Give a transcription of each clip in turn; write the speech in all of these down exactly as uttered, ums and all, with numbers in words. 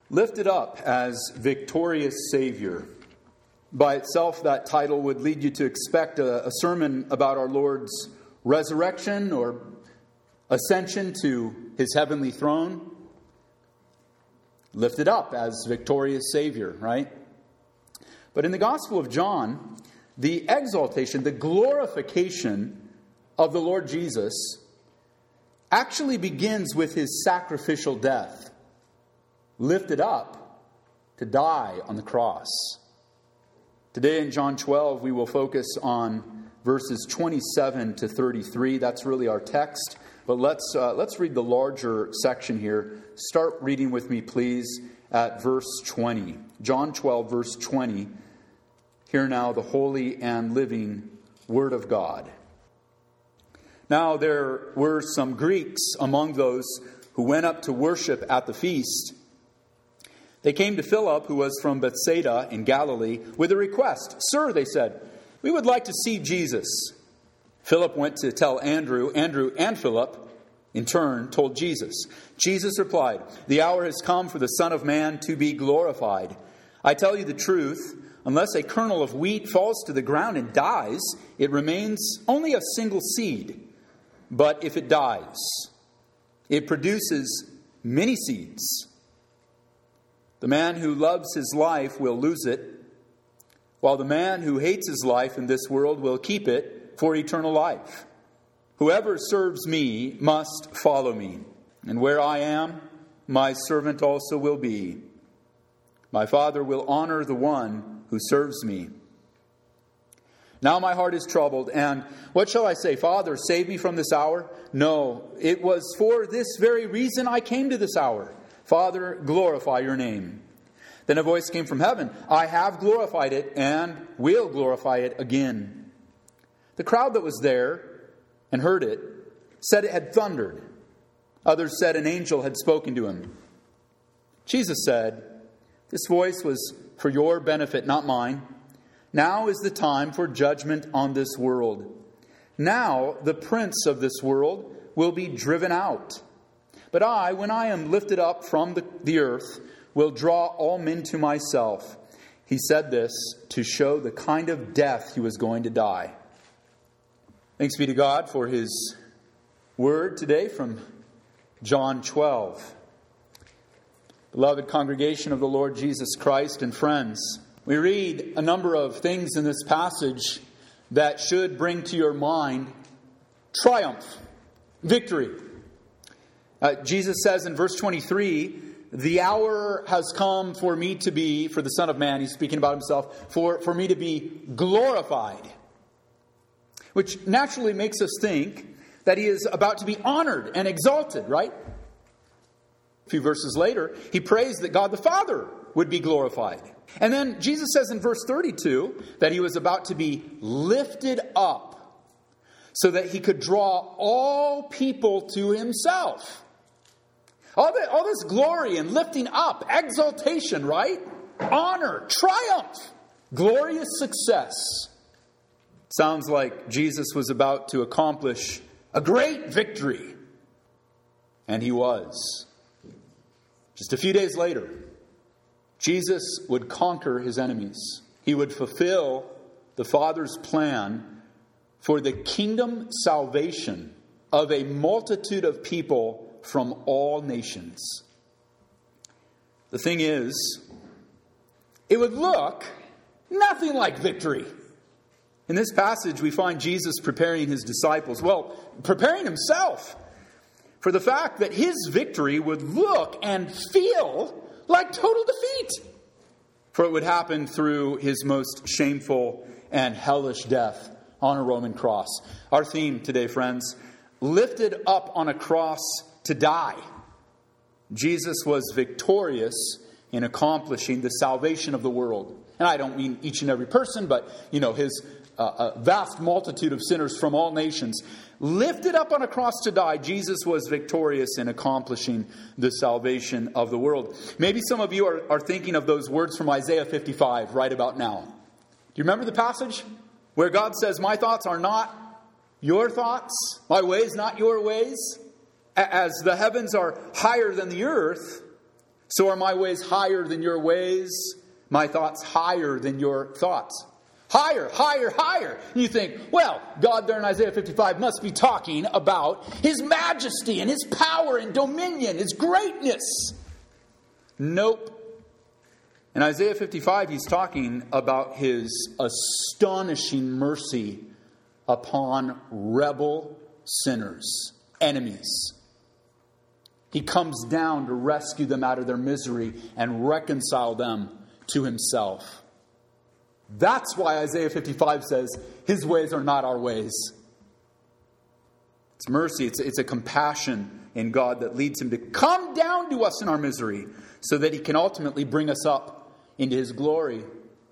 Lifted up as victorious Savior. By itself, that title would lead you to expect a, a sermon about our Lord's resurrection or ascension to his heavenly throne. Lifted up as victorious Savior, right? But in the Gospel of John, the exaltation, the glorification of the Lord Jesus actually begins with his sacrificial death. Lifted up to die on the cross. Today in John twelve, we will focus on verses twenty-seven to thirty-three. That's really our text. But let's uh, let's read the larger section here. Start reading with me, please, at verse twenty. John twelve, verse twenty. Hear now the holy and living Word of God. Now there were some Greeks among those who went up to worship at the feast. They came to Philip, who was from Bethsaida in Galilee, with a request. "Sir," they said, "we would like to see Jesus." Philip went to tell Andrew. Andrew and Philip, in turn, told Jesus. Jesus replied, "The hour has come for the Son of Man to be glorified. I tell you the truth, unless a kernel of wheat falls to the ground and dies, it remains only a single seed. But if it dies, it produces many seeds. The man who loves his life will lose it, while the man who hates his life in this world will keep it for eternal life. Whoever serves me must follow me, and where I am, my servant also will be. My Father will honor the one who serves me. Now my heart is troubled, and what shall I say? Father, save me from this hour? No, it was for this very reason I came to this hour. Father, glorify your name." Then a voice came from heaven. "I have glorified it and will glorify it again." The crowd that was there and heard it said it had thundered. Others said an angel had spoken to him. Jesus said, "This voice was for your benefit, not mine. Now is the time for judgment on this world. Now the prince of this world will be driven out. But I, when I am lifted up from the, the earth, will draw all men to myself." He said this to show the kind of death he was going to die. Thanks be to God for his word today from John twelve. Beloved congregation of the Lord Jesus Christ and friends, we read a number of things in this passage that should bring to your mind triumph, victory. Uh, Jesus says in verse twenty-three, "The hour has come for me to be," for the Son of Man, he's speaking about himself, for, for me to be glorified. Which naturally makes us think that he is about to be honored and exalted, right? A few verses later, he prays that God the Father would be glorified. And then Jesus says in verse thirty-two that he was about to be lifted up so that he could draw all people to himself. All, the, all this glory and lifting up, exaltation, right? Honor, triumph, glorious success. Sounds like Jesus was about to accomplish a great victory. And he was. Just a few days later, Jesus would conquer his enemies. He would fulfill the Father's plan for the kingdom salvation of a multitude of people from all nations. The thing is, it would look nothing like victory. In this passage, we find Jesus preparing his disciples, well, preparing himself for the fact that his victory would look and feel like total defeat. For it would happen through his most shameful and hellish death on a Roman cross. Our theme today, friends, lifted up on a cross to die. Jesus was victorious in accomplishing the salvation of the world. And I don't mean each and every person, but, you know, his uh, a vast multitude of sinners from all nations. Lifted up on a cross to die, Jesus was victorious in accomplishing the salvation of the world. Maybe some of you are, are thinking of those words from Isaiah fifty-five right about now. Do you remember the passage where God says, "My thoughts are not your thoughts, my ways not your ways"? As the heavens are higher than the earth, So are my ways higher than your ways, my thoughts higher than your thoughts. Higher, higher, higher. And you think, well, God there in Isaiah fifty-five must be talking about His majesty and His power and dominion, His greatness. Nope. In Isaiah fifty-five, He's talking about His astonishing mercy upon rebel sinners, enemies. He comes down to rescue them out of their misery and reconcile them to Himself. That's why Isaiah fifty-five says, His ways are not our ways. It's mercy, it's, it's a compassion in God that leads Him to come down to us in our misery so that He can ultimately bring us up into His glory.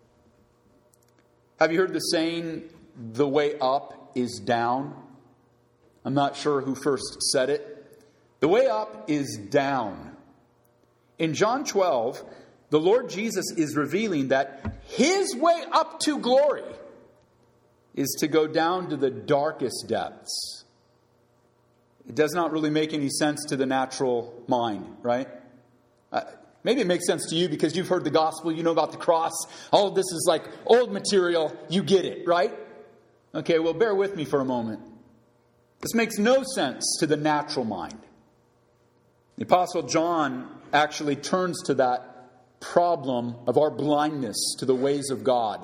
Have you heard the saying, the way up is down? I'm not sure who first said it. The way up is down. In John twelve, the Lord Jesus is revealing that His way up to glory is to go down to the darkest depths. It does not really make any sense to the natural mind, right? Uh, maybe it makes sense to you because you've heard the gospel, you know about the cross. All of this is like old material, you get it, right? Okay, well, bear with me for a moment. This makes no sense to the natural mind. The Apostle John actually turns to that problem of our blindness to the ways of God.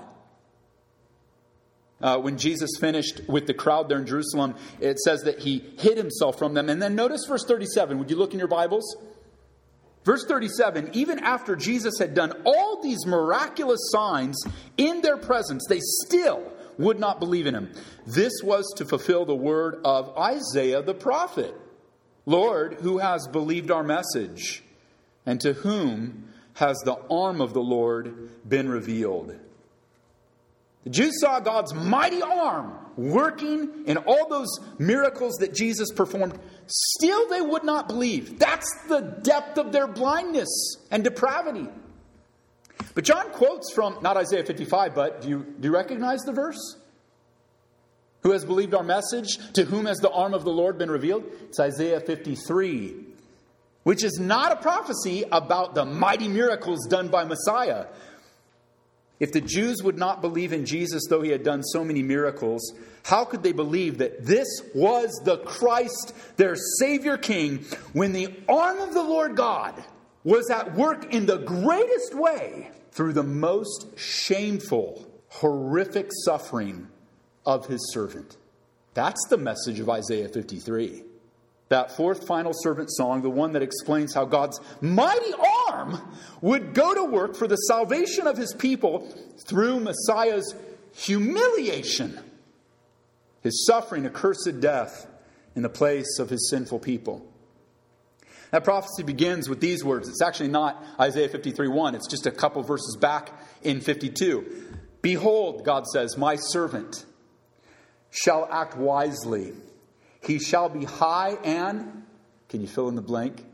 Uh, when Jesus finished with the crowd there in Jerusalem, it says that He hid Himself from them. And then notice verse thirty-seven. Would you look in your Bibles? Verse thirty-seven, even after Jesus had done all these miraculous signs in their presence, they still would not believe in Him. This was to fulfill the word of Isaiah the prophet. Lord, who has believed our message? And to whom has the arm of the Lord been revealed? The Jews saw God's mighty arm working in all those miracles that Jesus performed. Still they would not believe. That's the depth of their blindness and depravity. But John quotes from, not Isaiah fifty-five, but do you, do you recognize the verse? Who has believed our message? To whom has the arm of the Lord been revealed? It's Isaiah fifty-three, which is not a prophecy about the mighty miracles done by Messiah. If the Jews would not believe in Jesus, though He had done so many miracles, how could they believe that this was the Christ, their Savior King, when the arm of the Lord God was at work in the greatest way through the most shameful, horrific suffering of His servant? That's the message of Isaiah fifty-three. That fourth final servant song, the one that explains how God's mighty arm would go to work for the salvation of His people through Messiah's humiliation, His suffering, accursed death in the place of His sinful people. That prophecy begins with these words. It's actually not Isaiah fifty-three one. It's just a couple verses back in fifty-two. Behold, God says, my servant shall act wisely. He shall be high and, can you fill in the blank?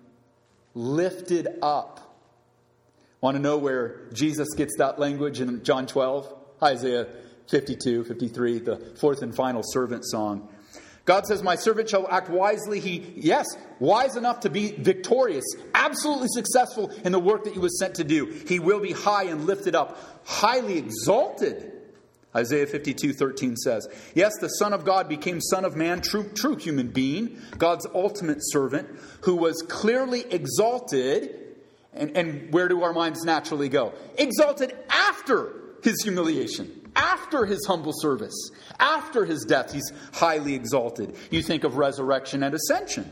Lifted up. Want to know where Jesus gets that language in John twelve? Isaiah fifty-two, fifty-three, the fourth and final servant song. God says, my servant shall act wisely. He, yes, wise enough to be victorious, absolutely successful in the work that He was sent to do. He will be high and lifted up, highly exalted. Isaiah fifty-two thirteen says, yes, the Son of God became Son of Man, true, true human being, God's ultimate servant, who was clearly exalted. And, and where do our minds naturally go? Exalted after His humiliation, after His humble service, after His death. He's highly exalted. You think of resurrection and ascension.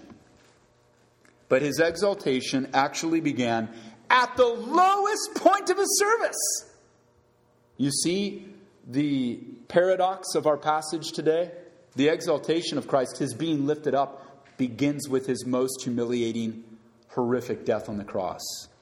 But His exaltation actually began at the lowest point of His service. You see the paradox of our passage today? The exaltation of Christ, His being lifted up, begins with His most humiliating, horrific death on the cross.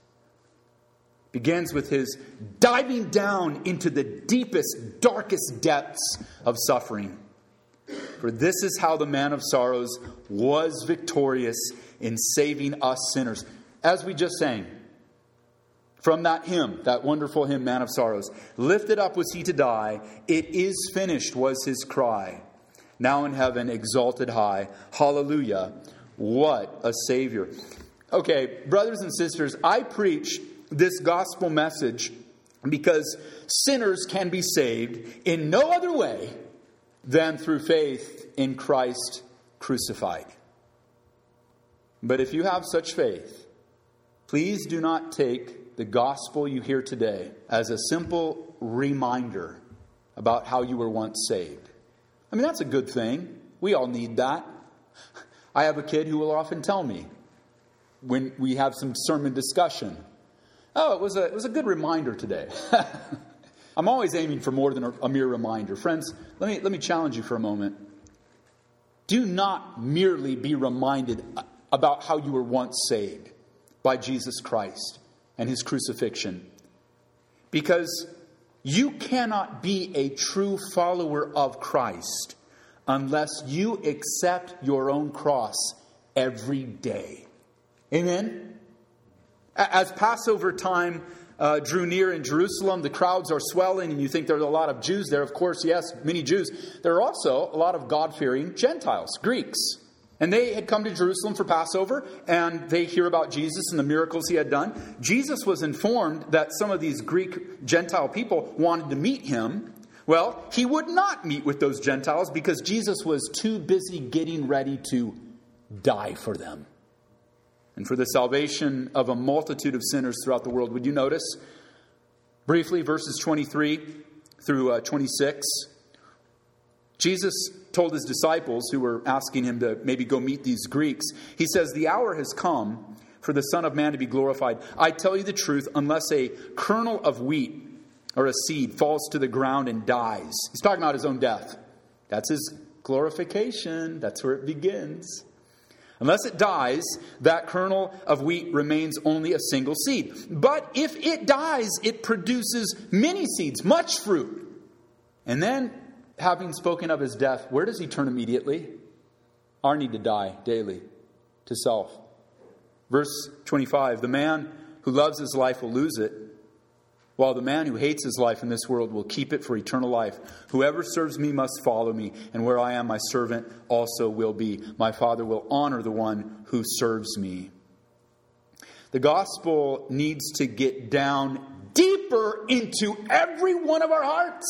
Begins with His diving down into the deepest, darkest depths of suffering. For this is how the man of sorrows was victorious in saving us sinners. As we just sang, from that hymn, that wonderful hymn, Man of Sorrows. Lifted up was He to die. It is finished was His cry. Now in heaven, exalted high. Hallelujah. What a Savior. Okay, brothers and sisters, I preach this gospel message because sinners can be saved in no other way than through faith in Christ crucified. But if you have such faith, please do not take the gospel you hear today as a simple reminder about how you were once saved. I mean, that's a good thing. We all need that. I have a kid who will often tell me when we have some sermon discussion, oh, it was a, it was a good reminder today. I'm always aiming for more than a, a mere reminder. Friends, let me, let me challenge you for a moment. Do not merely be reminded about how you were once saved by Jesus Christ and his crucifixion. Because you cannot be a true follower of Christ unless you accept your own cross every day. Amen? As Passover time uh, drew near in Jerusalem, the crowds are swelling, and you think there's a lot of Jews there. Of course, yes, many Jews. There are also a lot of God-fearing Gentiles, Greeks. And they had come to Jerusalem for Passover, and they hear about Jesus and the miracles he had done. Jesus was informed that some of these Greek Gentile people wanted to meet him. Well, he would not meet with those Gentiles because Jesus was too busy getting ready to die for them and for the salvation of a multitude of sinners throughout the world. Would you notice briefly verses twenty-three through uh, twenty-six? Jesus told his disciples who were asking him to maybe go meet these Greeks, he says, "The hour has come for the Son of Man to be glorified. I tell you the truth, unless a kernel of wheat or a seed falls to the ground and dies." He's talking about his own death. That's his glorification. That's where it begins. Unless it dies, that kernel of wheat remains only a single seed. But if it dies, it produces many seeds, much fruit. And then, having spoken of his death, where does he turn immediately? Our need to die daily to self. Verse twenty-five, "The man who loves his life will lose it, while the man who hates his life in this world will keep it for eternal life. Whoever serves me must follow me, and where I am, my servant also will be. My Father will honor the one who serves me." The gospel needs to get down deeper into every one of our hearts.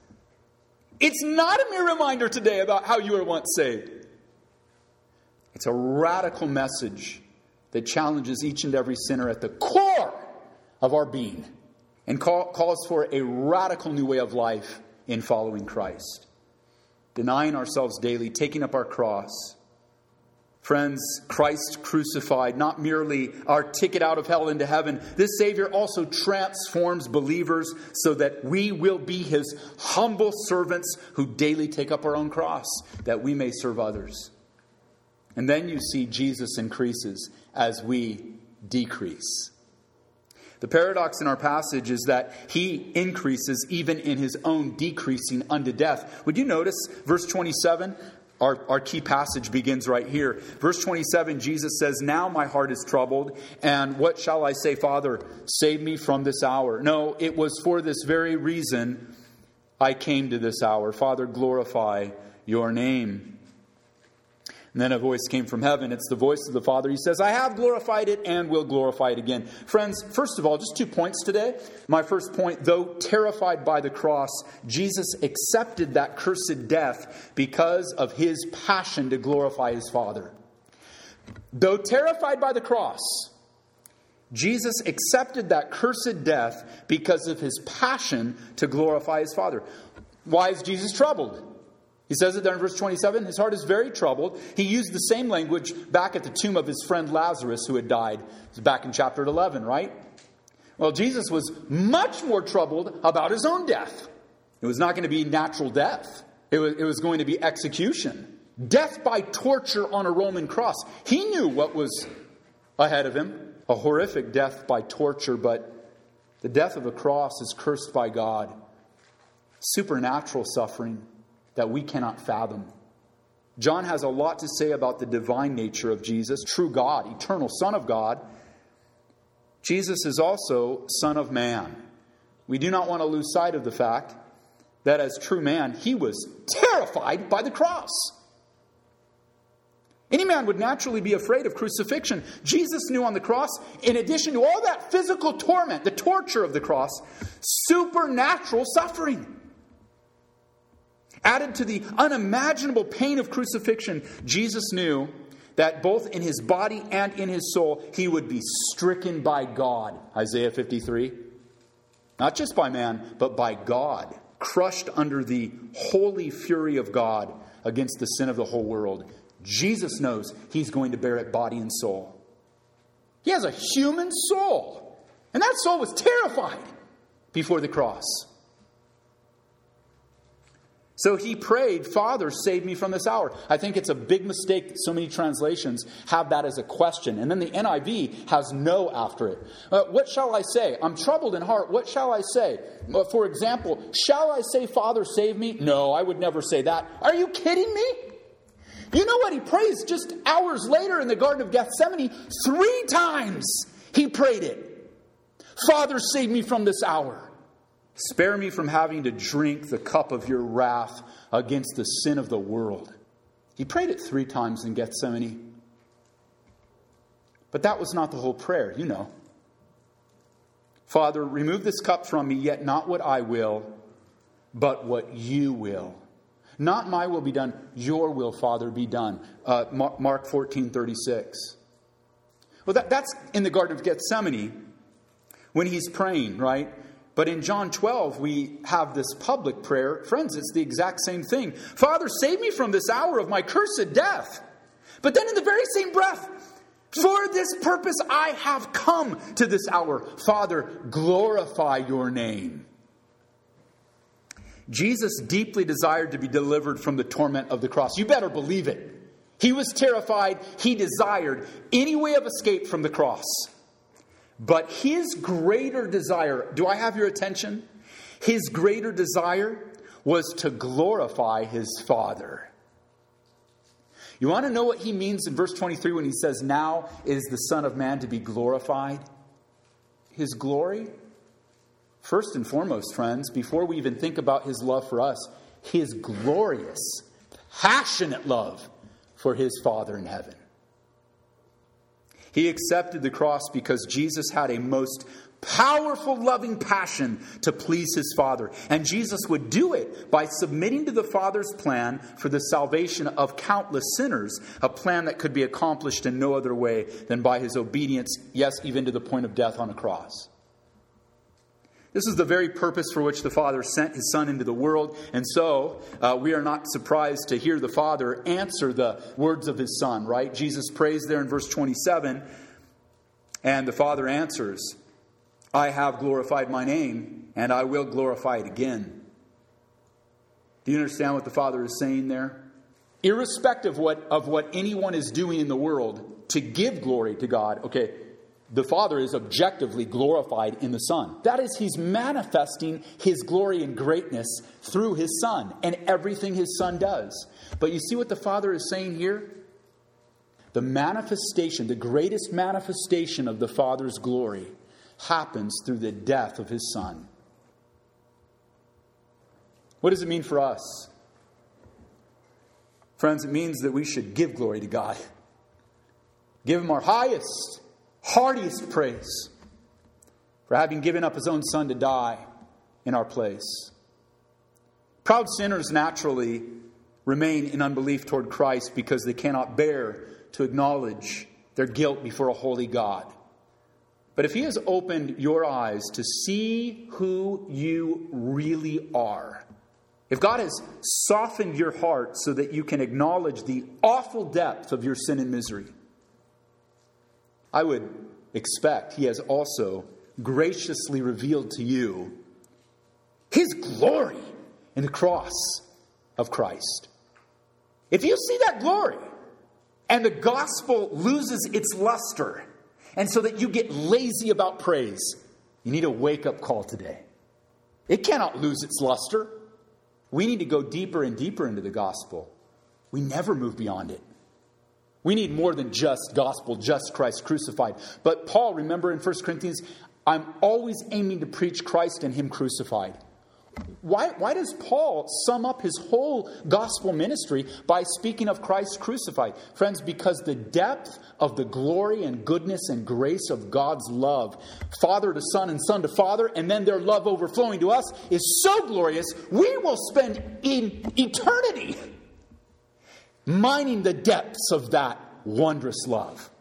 It's not a mere reminder today about how you were once saved. It's a radical message that challenges each and every sinner at the core of our being and call, calls for a radical new way of life in following Christ. Denying ourselves daily, taking up our cross. Friends, Christ crucified, not merely our ticket out of hell into heaven. This Savior also transforms believers so that we will be his humble servants who daily take up our own cross, that we may serve others. And then you see Jesus increases as we decrease. The paradox in our passage is that he increases even in his own decreasing unto death. Would you notice verse twenty-seven? Our, our key passage begins right here. Verse twenty-seven, Jesus says, "Now my heart is troubled, and what shall I say? Father, save me from this hour." No, it was for this very reason I came to this hour. Father, glorify your name. And then a voice came from heaven. It's the voice of the Father. He says, "I have glorified it and will glorify it again." Friends, first of all, just two points today. My first point, though terrified by the cross, Jesus accepted that cursed death because of his passion to glorify his Father. Though terrified by the cross, Jesus accepted that cursed death because of his passion to glorify his Father. Why is Jesus troubled? He says it there in verse twenty-seven. His heart is very troubled. He used the same language back at the tomb of his friend Lazarus who had died. It's back in chapter eleven, right? Well, Jesus was much more troubled about his own death. It was not going to be natural death. It was, it was going to be execution. Death by torture on a Roman cross. He knew what was ahead of him. A horrific death by torture, but the death of a cross is cursed by God. Supernatural suffering that we cannot fathom. John has a lot to say about the divine nature of Jesus, true God, eternal Son of God. Jesus is also Son of Man. We do not want to lose sight of the fact that as true man, he was terrified by the cross. Any man would naturally be afraid of crucifixion. Jesus knew on the cross, in addition to all that physical torment, the torture of the cross, supernatural suffering. Added to the unimaginable pain of crucifixion, Jesus knew that both in his body and in his soul, he would be stricken by God. Isaiah fifty-three. Not just by man, but by God. Crushed under the holy fury of God against the sin of the whole world. Jesus knows he's going to bear it body and soul. He has a human soul. And that soul was terrified before the cross. So he prayed, Father, save me from this hour. I think it's a big mistake that so many translations have that as a question. And then the N I V has no after it. Uh, what shall I say? I'm troubled in heart. What shall I say? Uh, for example, shall I say, Father, save me? No, I would never say that. Are you kidding me? You know what he prays just hours later in the Garden of Gethsemane? Three times he prayed it. Father, save me from this hour. Spare me from having to drink the cup of your wrath against the sin of the world. He prayed it three times in Gethsemane. But that was not the whole prayer, you know. Father, remove this cup from me, yet not what I will, but what you will. Not my will be done, your will, Father, be done. Uh, Mark fourteen thirty-six. Well, that, that's in the Garden of Gethsemane when he's praying, right? But in John twelve, we have this public prayer. Friends, it's the exact same thing. Father, save me from this hour of my cursed death. But then in the very same breath, for this purpose I have come to this hour. Father, glorify your name. Jesus deeply desired to be delivered from the torment of the cross. You better believe it. He was terrified. He desired any way of escape from the cross. But his greater desire, do I have your attention? His greater desire was to glorify his Father. You want to know what he means in verse twenty-three when he says, now is the Son of Man to be glorified? His glory? First and foremost, friends, before we even think about his love for us, his glorious, passionate love for his Father in heaven. He accepted the cross because Jesus had a most powerful, loving passion to please his Father. And Jesus would do it by submitting to the Father's plan for the salvation of countless sinners, a plan that could be accomplished in no other way than by his obedience, yes, even to the point of death on a cross. This is the very purpose for which the Father sent his Son into the world. And so uh, we are not surprised to hear the Father answer the words of his Son, right? Jesus prays there in verse twenty-seven. And the Father answers, I have glorified my name, and I will glorify it again. Do you understand what the Father is saying there? Irrespective of what, of what anyone is doing in the world to give glory to God, okay, the Father is objectively glorified in the Son. That is, he's manifesting his glory and greatness through his Son and everything his Son does. But you see what the Father is saying here? The manifestation, the greatest manifestation of the Father's glory happens through the death of his Son. What does it mean for us? Friends, it means that we should give glory to God. Give him our highest, heartiest praise for having given up his own Son to die in our place. Proud sinners naturally remain in unbelief toward Christ because they cannot bear to acknowledge their guilt before a holy God. But if he has opened your eyes to see who you really are, if God has softened your heart so that you can acknowledge the awful depth of your sin and misery, I would expect he has also graciously revealed to you his glory in the cross of Christ. If you see that glory and the gospel loses its luster, and so that you get lazy about praise, you need a wake-up call today. It cannot lose its luster. We need to go deeper and deeper into the gospel. We never move beyond it. We need more than just gospel, just Christ crucified. But Paul, remember in First Corinthians, I'm always aiming to preach Christ and him crucified. Why, why does Paul sum up his whole gospel ministry by speaking of Christ crucified? Friends, because the depth of the glory and goodness and grace of God's love, Father to Son and Son to Father, and then their love overflowing to us, is so glorious, we will spend in eternity mining the depths of that wondrous love.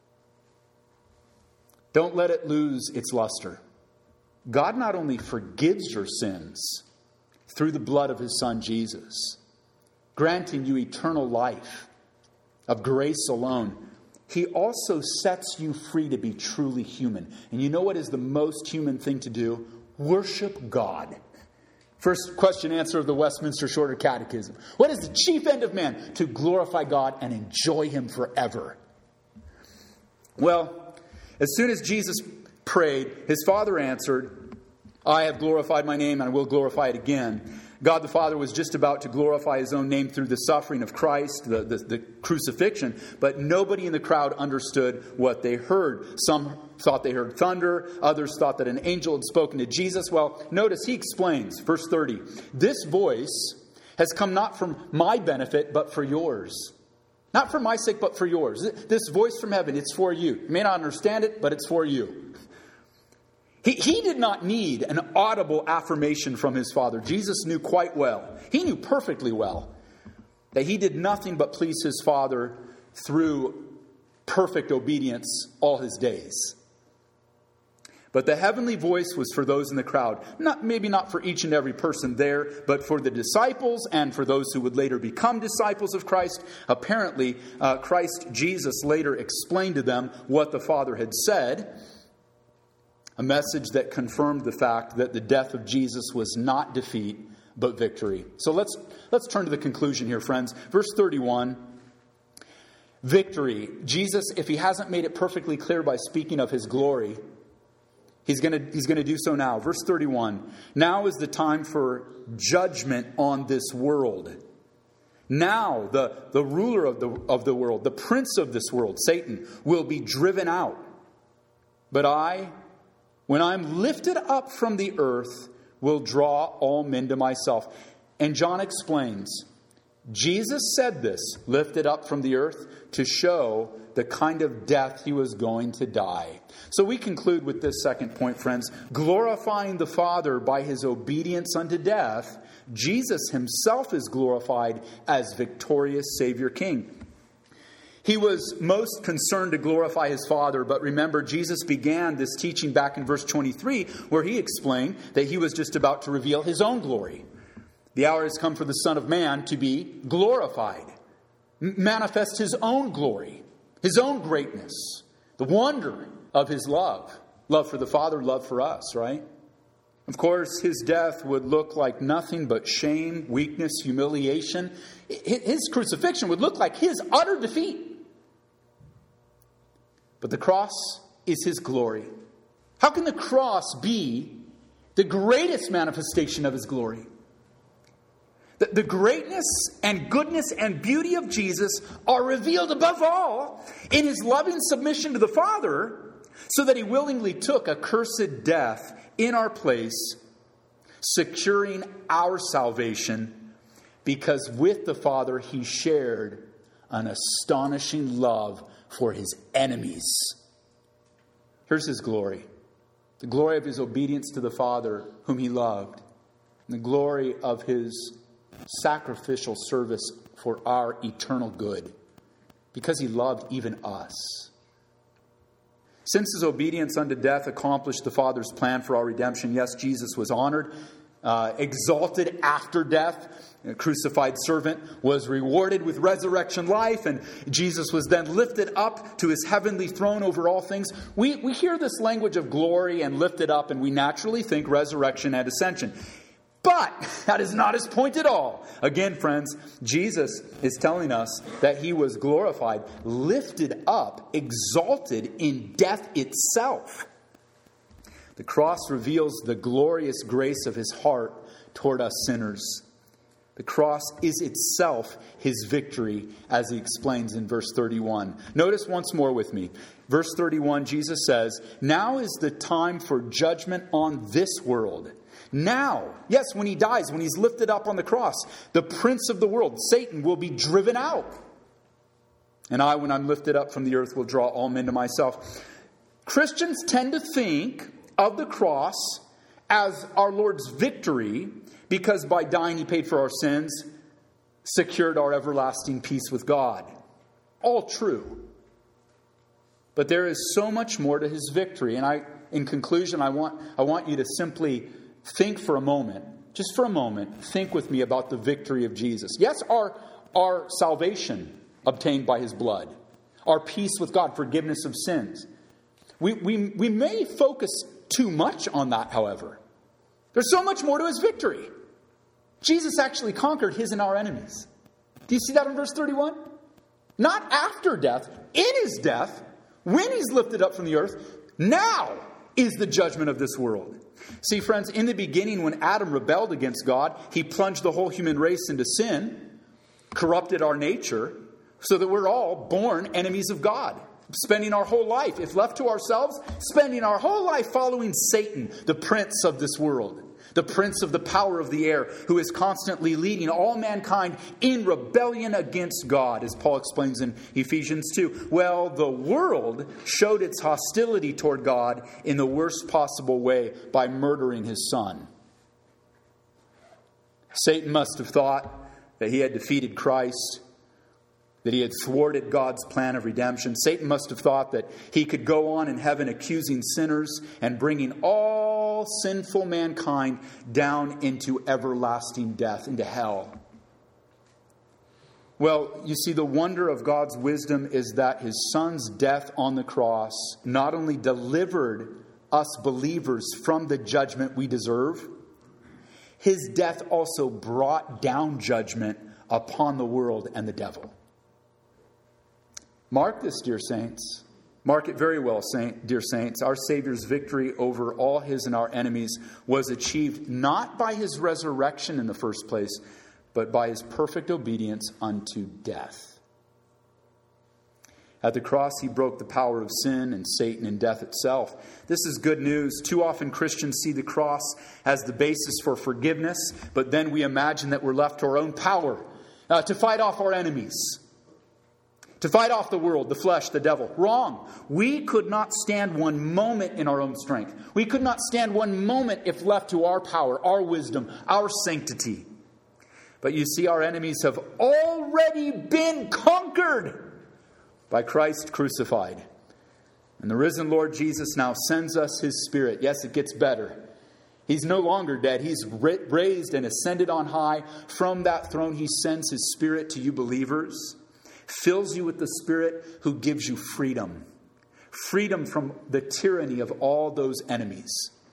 Don't let it lose its luster. God not only forgives your sins through the blood of his Son Jesus, granting you eternal life of grace alone, he also sets you free to be truly human. And you know what is the most human thing to do? Worship God. First question answer of the Westminster Shorter Catechism. What is the chief end of man? To glorify God and enjoy him forever. Well, as soon as Jesus prayed, his Father answered, I have glorified my name and I will glorify it again. God the Father was just about to glorify his own name through the suffering of Christ, the, the, the crucifixion, but nobody in the crowd understood what they heard. Some thought they heard thunder, others thought that an angel had spoken to Jesus. Well, notice he explains, verse thirty, this voice has come not from my benefit, but for yours. Not for my sake, but for yours. This voice from heaven, it's for you. You may not understand it, but it's for you. He, he did not need an audible affirmation from his Father. Jesus knew quite well. He knew perfectly well that he did nothing but please his Father through perfect obedience all his days. But the heavenly voice was for those in the crowd. Not, maybe not for each and every person there, but for the disciples and for those who would later become disciples of Christ. Apparently, uh, Christ Jesus later explained to them what the Father had said. A message that confirmed the fact that the death of Jesus was not defeat, but victory. So let's let's turn to the conclusion here, friends. Verse thirty-one. Victory. Jesus, if he hasn't made it perfectly clear by speaking of his glory, he's going to he's going to do so now. Verse thirty-one. Now is the time for judgment on this world. Now the, the ruler of the of the world, the prince of this world, Satan, will be driven out. But I, when I'm lifted up from the earth, will draw all men to myself. And John explains, Jesus said this, lifted up from the earth, to show the kind of death he was going to die. So we conclude with this second point, friends. Glorifying the Father by his obedience unto death, Jesus himself is glorified as victorious Savior King. He was most concerned to glorify his Father, but remember, Jesus began this teaching back in verse twenty-three, where he explained that he was just about to reveal his own glory. The hour has come for the Son of Man to be glorified, manifest his own glory, his own greatness, the wonder of his love. Love for the Father, love for us, right? Of course, his death would look like nothing but shame, weakness, humiliation. His crucifixion would look like his utter defeat. But the cross is his glory. How can the cross be the greatest manifestation of his glory? The, the greatness and goodness and beauty of Jesus are revealed above all in his loving submission to the Father, so that he willingly took a cursed death in our place, securing our salvation, because with the Father he shared an astonishing love for his enemies. Here's his glory. The glory of his obedience to the Father whom he loved. And the glory of his sacrificial service for our eternal good. Because he loved even us. Since his obedience unto death accomplished the Father's plan for our redemption, yes, Jesus was honored, uh, exalted after death. A crucified servant was rewarded with resurrection life, and Jesus was then lifted up to his heavenly throne over all things. We, we hear this language of glory and lifted up, and we naturally think resurrection and ascension. But that is not his point at all. Again, friends, Jesus is telling us that he was glorified, lifted up, exalted in death itself. The cross reveals the glorious grace of his heart toward us sinners. The cross is itself his victory, as he explains in verse thirty-one. Notice once more with me. Verse thirty-one, Jesus says, now is the time for judgment on this world. Now, yes, when he dies, when he's lifted up on the cross, the prince of the world, Satan, will be driven out. And I, when I'm lifted up from the earth, will draw all men to myself. Christians tend to think of the cross as our Lord's victory because by dying he paid for our sins, secured our everlasting peace with God. All true. But there is so much more to his victory. And I, in conclusion, I want, I want you to simply think for a moment, just for a moment, think with me about the victory of Jesus. Yes, our, our salvation obtained by his blood, our peace with God, forgiveness of sins. We, we, we may focus too much on that, however. There's so much more to his victory. Jesus actually conquered his and our enemies. Do you see that in verse thirty-one? Not after death, in his death, when he's lifted up from the earth, now is the judgment of this world. See, friends, in the beginning, when Adam rebelled against God, he plunged the whole human race into sin, corrupted our nature, so that we're all born enemies of God. Spending our whole life, if left to ourselves, spending our whole life following Satan, the prince of this world, the prince of the power of the air, who is constantly leading all mankind in rebellion against God, as Paul explains in Ephesians two. Well, the world showed its hostility toward God in the worst possible way by murdering his son. Satan must have thought that he had defeated Christ, that he had thwarted God's plan of redemption. Satan must have thought that he could go on in heaven accusing sinners and bringing all sinful mankind down into everlasting death, into hell. Well, you see, the wonder of God's wisdom is that his son's death on the cross not only delivered us believers from the judgment we deserve, his death also brought down judgment upon the world and the devil. Mark this, dear saints. Mark it very well, saint, dear saints. Our Savior's victory over all his and our enemies was achieved not by his resurrection in the first place, but by his perfect obedience unto death. At the cross, he broke the power of sin and Satan and death itself. This is good news. Too often Christians see the cross as the basis for forgiveness, but then we imagine that we're left to our own power uh, to fight off our enemies. To fight off the world, the flesh, the devil. Wrong. We could not stand one moment in our own strength. We could not stand one moment if left to our power, our wisdom, our sanctity. But you see, our enemies have already been conquered by Christ crucified. And the risen Lord Jesus now sends us his Spirit. Yes, it gets better. He's no longer dead. He's raised and ascended on high. From that throne, he sends his Spirit to you believers. Fills you with the Spirit who gives you freedom. Freedom from the tyranny of all those enemies.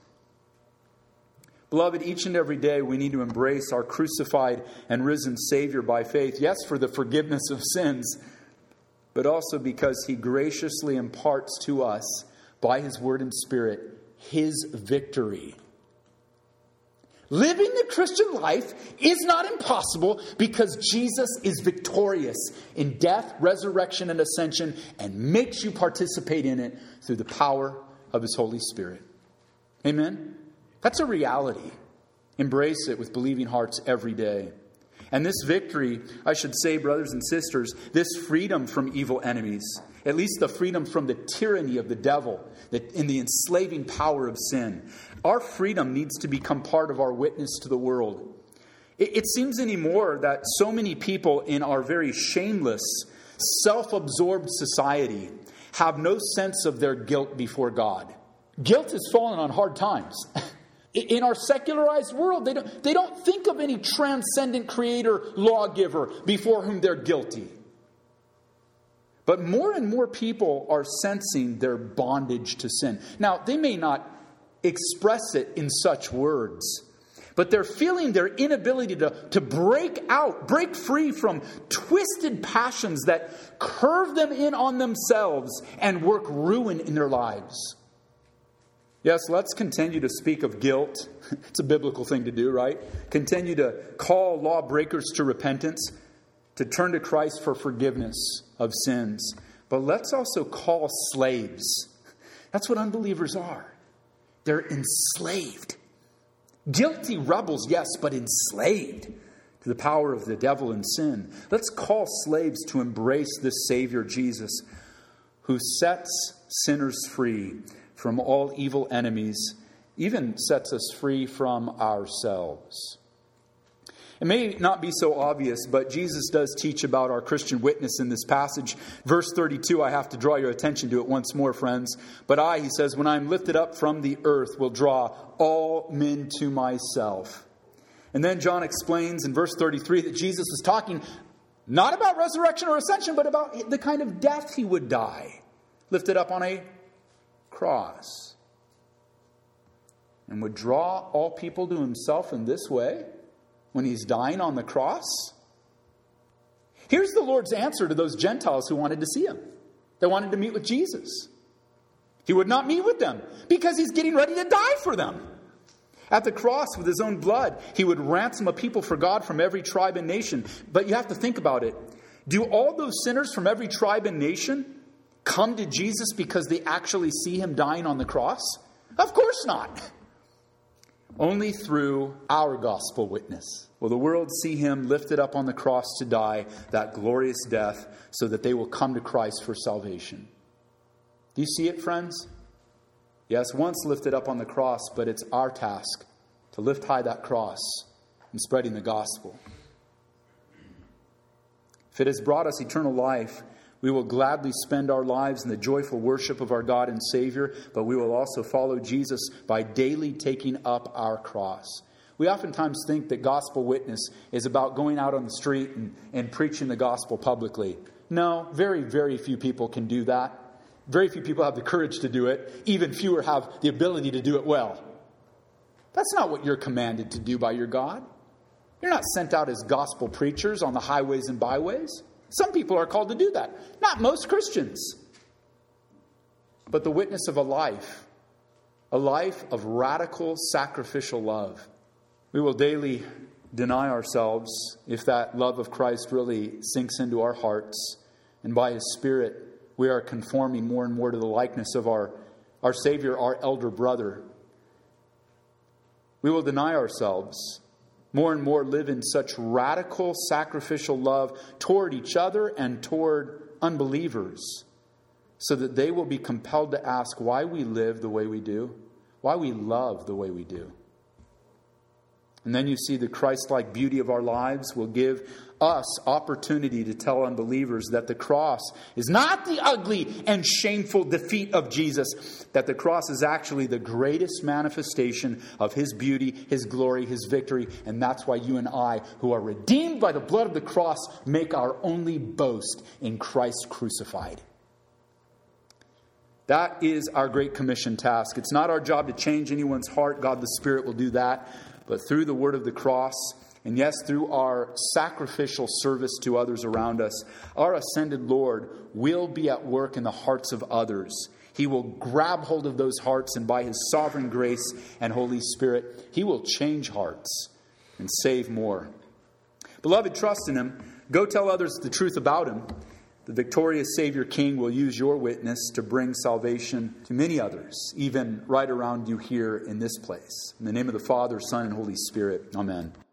Beloved, each and every day we need to embrace our crucified and risen Savior by faith. Yes, for the forgiveness of sins, but also because he graciously imparts to us by his word and Spirit his victory. Living the Christian life is not impossible because Jesus is victorious in death, resurrection, and ascension, and makes you participate in it through the power of his Holy Spirit. Amen? That's a reality. Embrace it with believing hearts every day. And this victory, I should say, brothers and sisters, this freedom from evil enemies, at least the freedom from the tyranny of the devil in the enslaving power of sin, our freedom needs to become part of our witness to the world. It, it seems anymore that so many people in our very shameless, self-absorbed society have no sense of their guilt before God. Guilt has fallen on hard times. In our secularized world, they don't, they don't think of any transcendent creator, lawgiver before whom they're guilty. But more and more people are sensing their bondage to sin. Now, they may not express it in such words, but they're feeling their inability to, to break out, break free from twisted passions that curve them in on themselves and work ruin in their lives. Yes, let's continue to speak of guilt. It's a biblical thing to do, right? Continue to call lawbreakers to repentance, to turn to Christ for forgiveness of sins. But let's also call slaves. That's what unbelievers are. They're enslaved. Guilty rebels, yes, but enslaved to the power of the devil and sin. Let's call slaves to embrace this Savior Jesus, who sets sinners free from all evil enemies, even sets us free from ourselves. It may not be so obvious, but Jesus does teach about our Christian witness in this passage. Verse thirty-two, I have to draw your attention to it once more, friends. But I, he says, when I am lifted up from the earth, will draw all men to myself. And then John explains in verse thirty-three that Jesus was talking not about resurrection or ascension, but about the kind of death he would die, lifted up on a cross, and would draw all people to himself in this way when he's dying on the cross. Here's the Lord's answer to those Gentiles who wanted to see him. They wanted to meet with Jesus. He would not meet with them because he's getting ready to die for them. At the cross, with his own blood, he would ransom a people for God from every tribe and nation. But you have to think about it. Do all those sinners from every tribe and nation come to Jesus because they actually see him dying on the cross? Of course not. Only through our gospel witness will the world see him lifted up on the cross to die that glorious death, so that they will come to Christ for salvation. Do you see it, friends? Yes, once lifted up on the cross, but it's our task to lift high that cross in spreading the gospel. If it has brought us eternal life, we will gladly spend our lives in the joyful worship of our God and Savior, but we will also follow Jesus by daily taking up our cross. We oftentimes think that gospel witness is about going out on the street and, and preaching the gospel publicly. No, very, very few people can do that. Very few people have the courage to do it. Even fewer have the ability to do it well. That's not what you're commanded to do by your God. You're not sent out as gospel preachers on the highways and byways. Some people are called to do that. Not most Christians. But the witness of a life, a life of radical sacrificial love. We will daily deny ourselves if that love of Christ really sinks into our hearts. And by his Spirit, we are conforming more and more to the likeness of our, our Savior, our elder brother. We will deny ourselves. More and more live in such radical sacrificial love toward each other and toward unbelievers, so that they will be compelled to ask why we live the way we do, why we love the way we do. And then you see the Christ-like beauty of our lives will give us opportunity to tell unbelievers that the cross is not the ugly and shameful defeat of Jesus, that the cross is actually the greatest manifestation of his beauty, his glory, his victory. And that's why you and I, who are redeemed by the blood of the cross, make our only boast in Christ crucified. That is our Great Commission task. It's not our job to change anyone's heart. God the Spirit will do that. But through the word of the cross, and yes, through our sacrificial service to others around us, our ascended Lord will be at work in the hearts of others. He will grab hold of those hearts, and by his sovereign grace and Holy Spirit, he will change hearts and save more. Beloved, trust in him. Go tell others the truth about him. The victorious Savior King will use your witness to bring salvation to many others, even right around you here in this place. In the name of the Father, Son, and Holy Spirit. Amen.